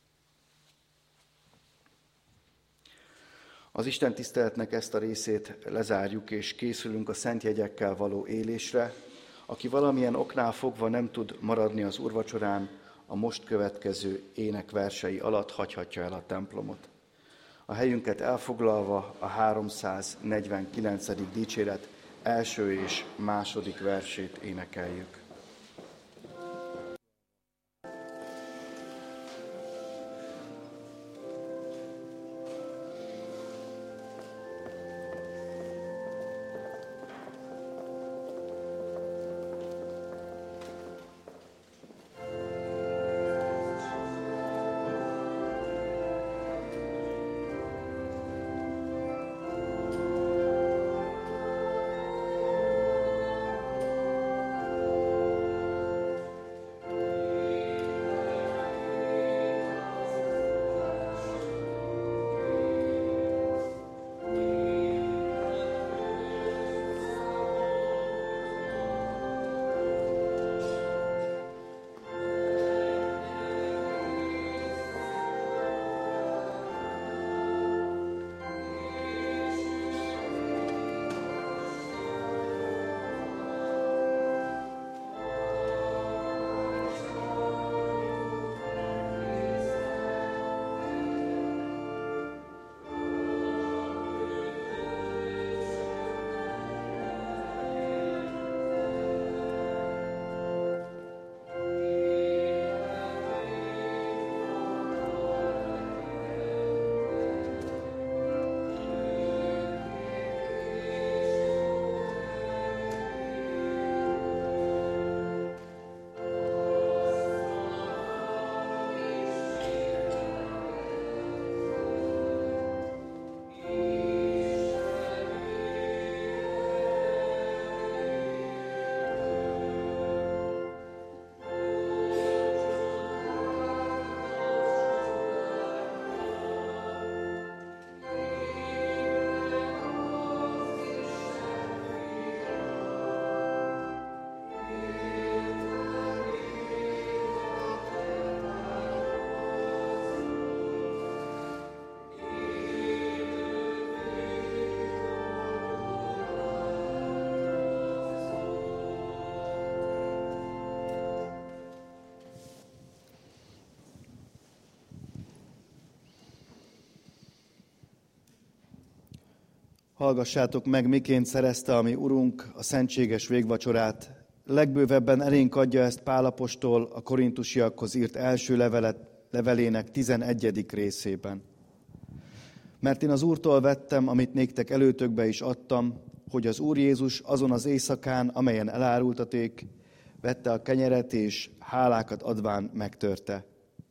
Az Isten tiszteletnek ezt a részét lezárjuk, és készülünk a szent jegyekkel való élésre. Aki valamilyen oknál fogva nem tud maradni az úrvacsorán, a most következő énekversei alatt hagyhatja el a templomot. A helyünket elfoglalva a háromszáznegyvenkilencedik dicséret első és második versét énekeljük. Hallgassátok meg, miként szerezte a mi Urunk a szentséges végvacsorát. Legbővebben elénk adja ezt Pál apostol a korintusiakhoz írt első levelet, levelének tizenegyedik részében. Mert én az Úrtól vettem, amit néktek előtökbe is adtam, hogy az Úr Jézus azon az éjszakán, amelyen elárultaték, vette a kenyeret és hálákat adván megtörte.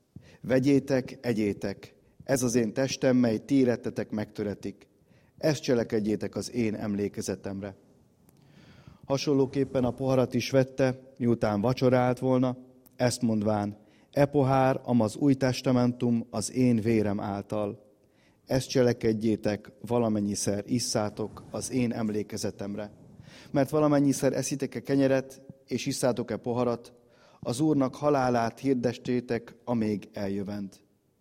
Vegyétek, egyétek, ez az én testem, mely ti érettetek megtöretik. Ezt cselekedjétek az én emlékezetemre. Hasonlóképpen a poharat is vette, miután vacsorált volna, ezt mondván, e pohár, amaz új testamentum az én vérem által. Ezt cselekedjétek, valamennyiszer isszátok az én emlékezetemre. Mert valamennyiszer eszitek-e kenyeret, és isszátok-e poharat, az Úrnak halálát hirdestétek, amíg eljövend.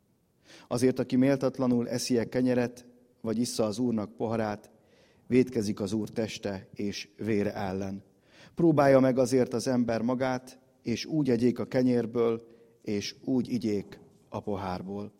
Azért, aki méltatlanul eszi-e kenyeret, vagy issza az Úrnak poharát, vétkezik az Úr teste és vére ellen. Próbálja meg azért az ember magát, és úgy egyék a kenyérből, és úgy igyék a pohárból.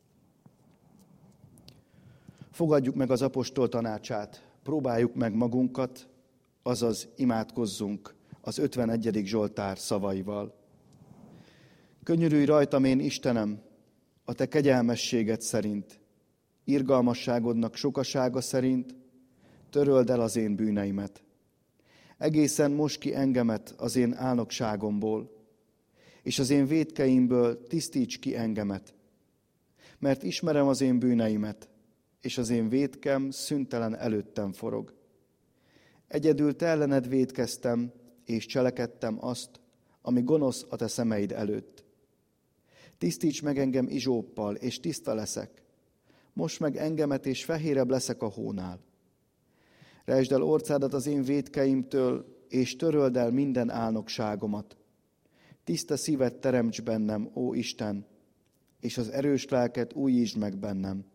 Fogadjuk meg az apostol tanácsát, próbáljuk meg magunkat, azaz imádkozzunk az ötvenegyedik Zsoltár szavaival. Könyörülj rajtam én, Istenem, a te kegyelmességed szerint, irgalmasságodnak sokasága szerint, töröld el az én bűneimet. Egészen most ki engemet az én álnokságomból, és az én vétkeimből tisztíts ki engemet. Mert ismerem az én bűneimet, és az én vétkem szüntelen előttem forog. Egyedül te ellened vétkeztem, és cselekedtem azt, ami gonosz a te szemeid előtt. Tisztíts meg engem izsóppal, és tiszta leszek. Most meg engemet, és fehérebb leszek a hónál. Rejtsd el orcádat az én vétkeimtől, és töröld el minden álnokságomat. Tiszta szívet teremts bennem, ó Isten, és az erős lelket újítsd meg bennem.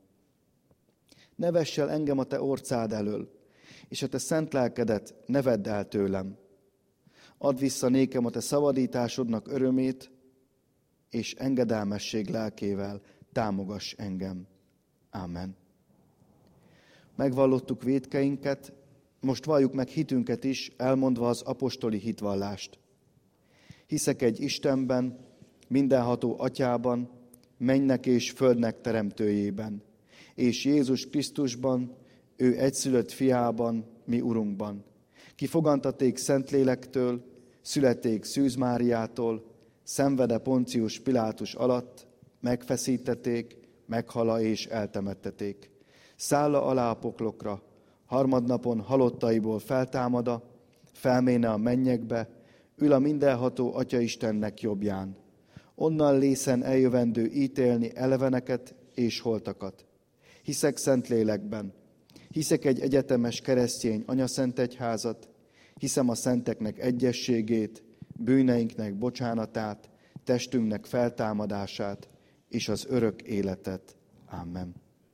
Ne vess el engem a te orcád elől, és a te szent lelkedet ne vedd el tőlem. Add vissza nékem a te szabadításodnak örömét, és engedelmesség lelkével támogass engem. Ámen. Megvallottuk vétkeinket, most valljuk meg hitünket is, elmondva az apostoli hitvallást. Hiszek egy Istenben, mindenható Atyában, mennynek és földnek teremtőjében, és Jézus Krisztusban, ő egyszülött fiában, mi Urunkban, ki fogantaték Szentlélektől, születték Szűz Máriától, szenvede Poncius Pilátus alatt, megfeszítették, meghala és eltemetteték. Szálla alá a poklokra, harmadnapon halottaiból feltámada, felméne a mennyekbe, ül a mindenható Atya Istennek jobbján. Onnan lészen eljövendő ítélni eleveneket és holtakat. Hiszek Szentlélekben, hiszek egy egyetemes keresztény anyaszentegyházat, hiszem a szenteknek egyességét, bűneinknek bocsánatát, testünknek feltámadását és az örök életet. Amen.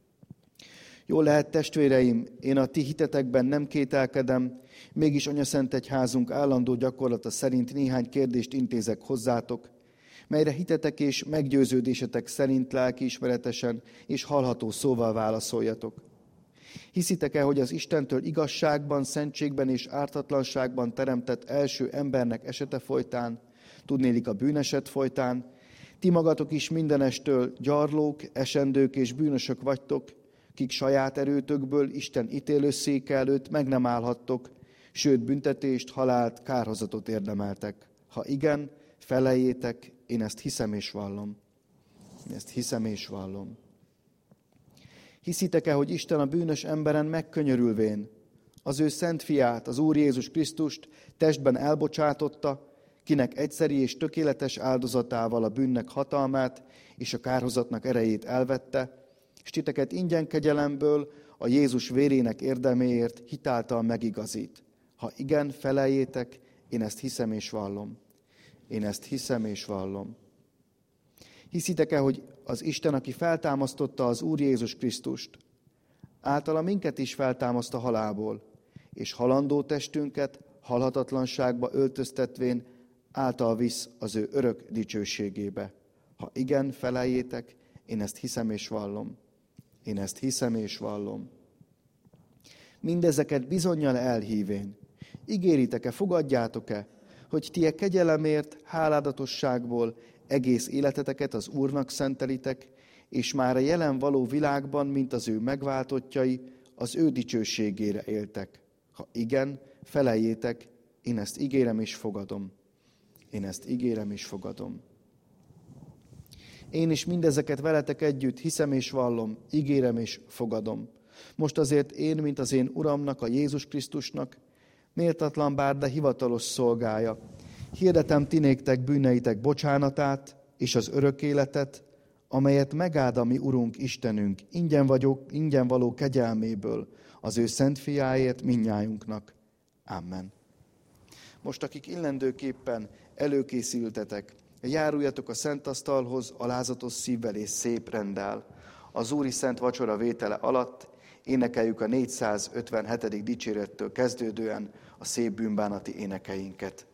Jól lehet, testvéreim, én a ti hitetekben nem kételkedem, mégis anyaszentegyházunk állandó gyakorlata szerint néhány kérdést intézek hozzátok, melyre hitetek és meggyőződésetek szerint lelkiismeretesen és hallható szóval válaszoljatok. Hiszitek-e, hogy az Istentől igazságban, szentségben és ártatlanságban teremtett első embernek esete folytán, tudnélik a bűneset folytán, ti magatok is mindenestől gyarlók, esendők és bűnösök vagytok, kik saját erőtökből Isten ítélőszéke előtt meg nem állhattok, sőt büntetést, halált, kárhozatot érdemeltek. Ha igen, feleljétek, én ezt hiszem és vallom. Én ezt hiszem és vallom. Hiszitek-e, hogy Isten a bűnös emberen megkönyörülvén az ő szent fiát, az Úr Jézus Krisztust testben elbocsátotta, kinek egyszeri és tökéletes áldozatával a bűnnek hatalmát és a kárhozatnak erejét elvette, és titeket ingyen kegyelemből a Jézus vérének érdeméért hitáltal megigazít. Ha igen, feleljétek, én ezt hiszem és vallom. Én ezt hiszem és vallom. Hiszitek-e, hogy az Isten, aki feltámasztotta az Úr Jézus Krisztust, általa minket is feltámaszt a halálból, és halandó testünket halhatatlanságba öltöztetvén által visz az ő örök dicsőségébe. Ha igen, feleljétek, én ezt hiszem és vallom. Én ezt hiszem és vallom. Mindezeket bizonnyal elhívén. Ígéritek-e, fogadjátok-e, hogy ti e kegyelemért, háládatosságból egész életeteket az Úrnak szentelitek, és már a jelen való világban, mint az ő megváltottjai, az ő dicsőségére éltek. Ha igen, feleljétek, én ezt ígérem és fogadom. Én ezt ígérem és fogadom. Én is mindezeket veletek együtt hiszem és vallom, ígérem és fogadom. Most azért én, mint az én Uramnak, a Jézus Krisztusnak, méltatlan bár, de hivatalos szolgája, hirdetem ti néktek bűneitek bocsánatát és az örök életet, amelyet megáld a mi Urunk Istenünk, ingyen, vagyok, ingyen való kegyelméből, az ő szent fiáért mindnyájunknak. Amen. Most, akik illendőképpen előkészültetek, járuljatok a szent asztalhoz alázatos szívvel és szép renddel. Az Úri Szent Vacsora vétele alatt énekeljük a négyszázötvenhetedik dicsérettől kezdődően a szép bűnbánati énekeinket.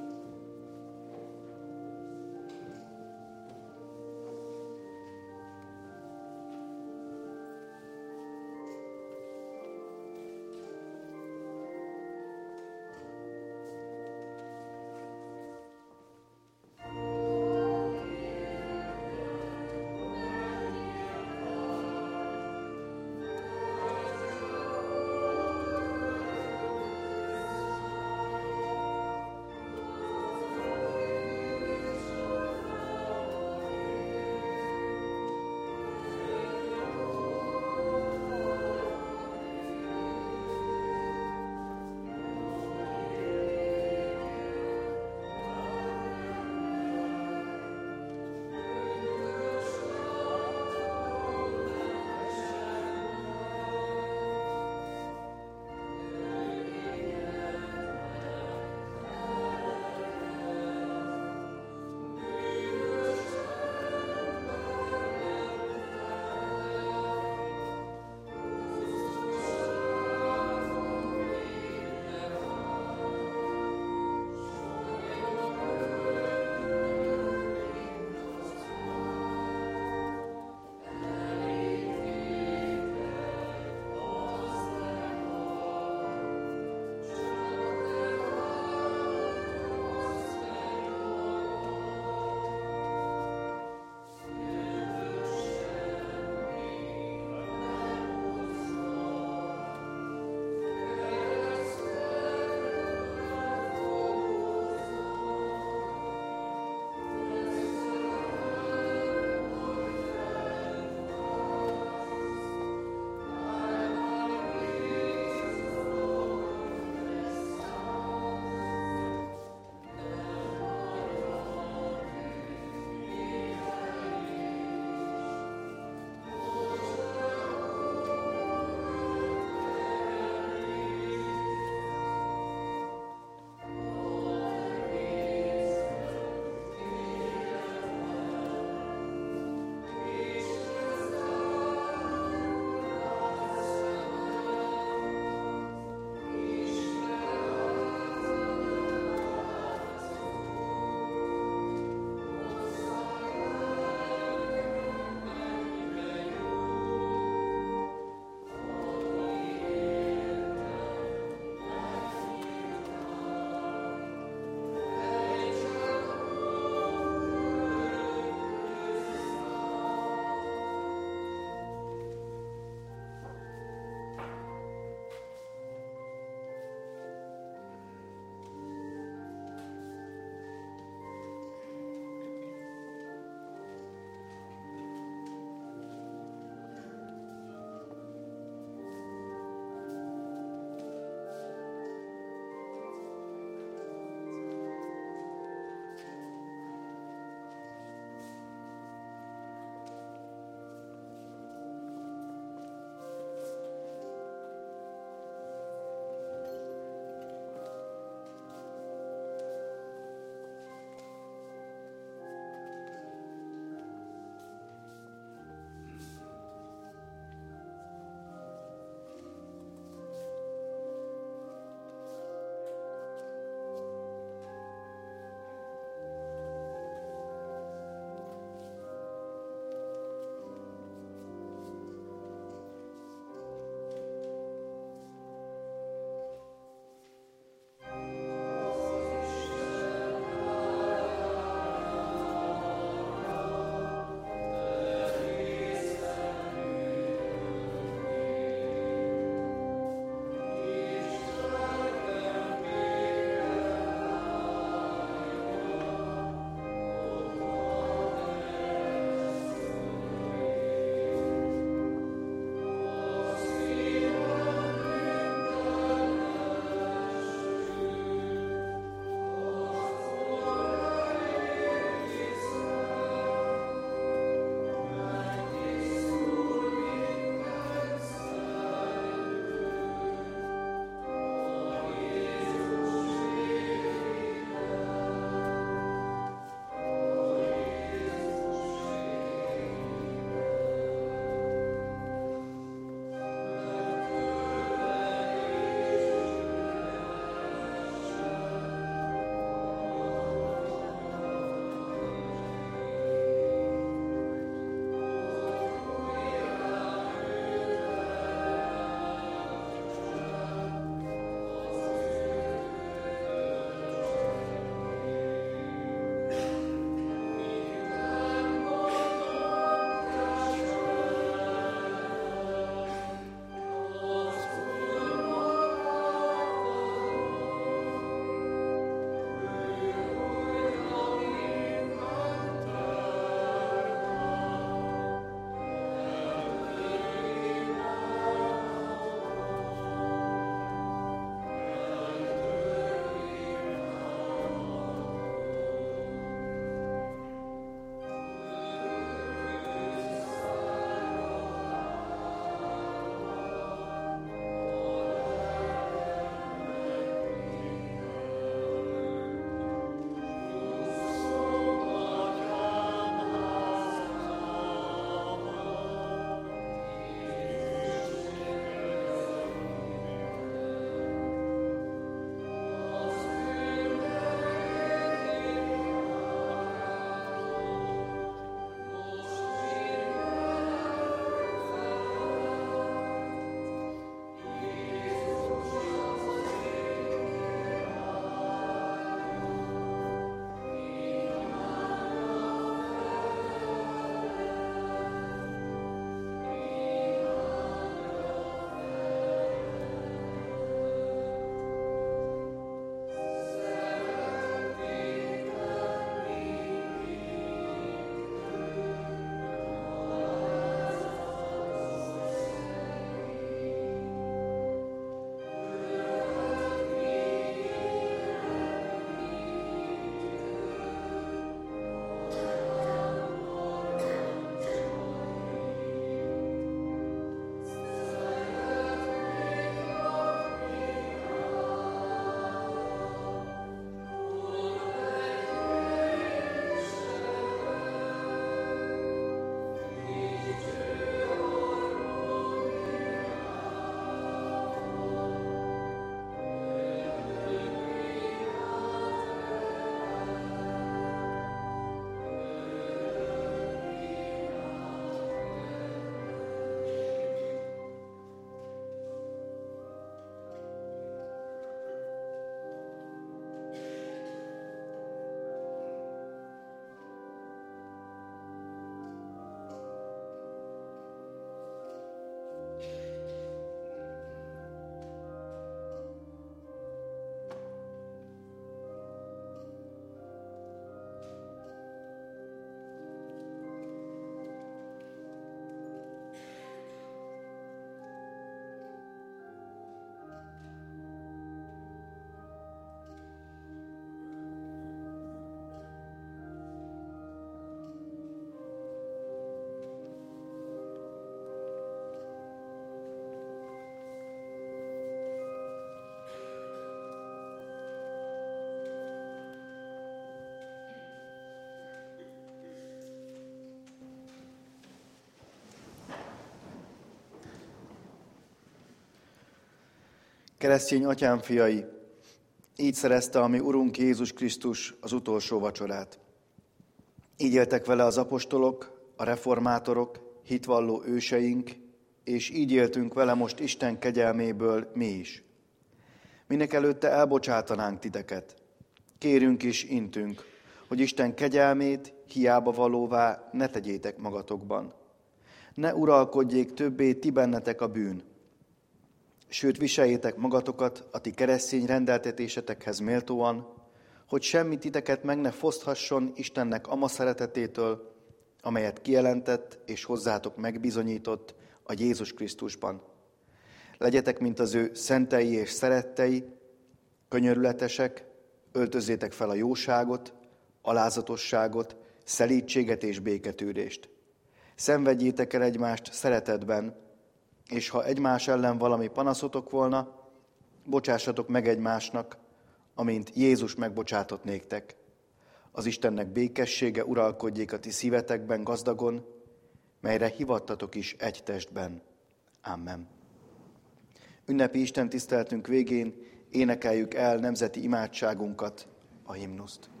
Keresztény atyám fiai, így szerezte a mi Urunk Jézus Krisztus az utolsó vacsorát. Így éltek vele az apostolok, a reformátorok, hitvalló őseink, és így éltünk vele most Isten kegyelméből mi is. Mindenekelőtte elbocsátanánk titeket. Kérünk és intünk, hogy Isten kegyelmét hiába valóvá ne tegyétek magatokban. Ne uralkodjék többé ti bennetek a bűn. Sőt, viseljétek magatokat a ti keresztény rendeltetésetekhez méltóan, hogy semmi titeket meg ne foszthasson Istennek ama szeretetétől, amelyet kijelentett és hozzátok megbizonyított a Jézus Krisztusban. Legyetek, mint az ő szentei és szerettei, könyörületesek, öltözzétek fel a jóságot, alázatosságot, szelídséget és béketűrést. Szenvedjétek el egymást szeretetben, és ha egymás ellen valami panaszotok volna, bocsássatok meg egymásnak, amint Jézus megbocsátott néktek. Az Istennek békessége uralkodjék a ti szívetekben gazdagon, melyre hivattatok is egy testben. Amen. Ünnepi Isten tiszteltünk végén énekeljük el nemzeti imádságunkat, a himnuszt.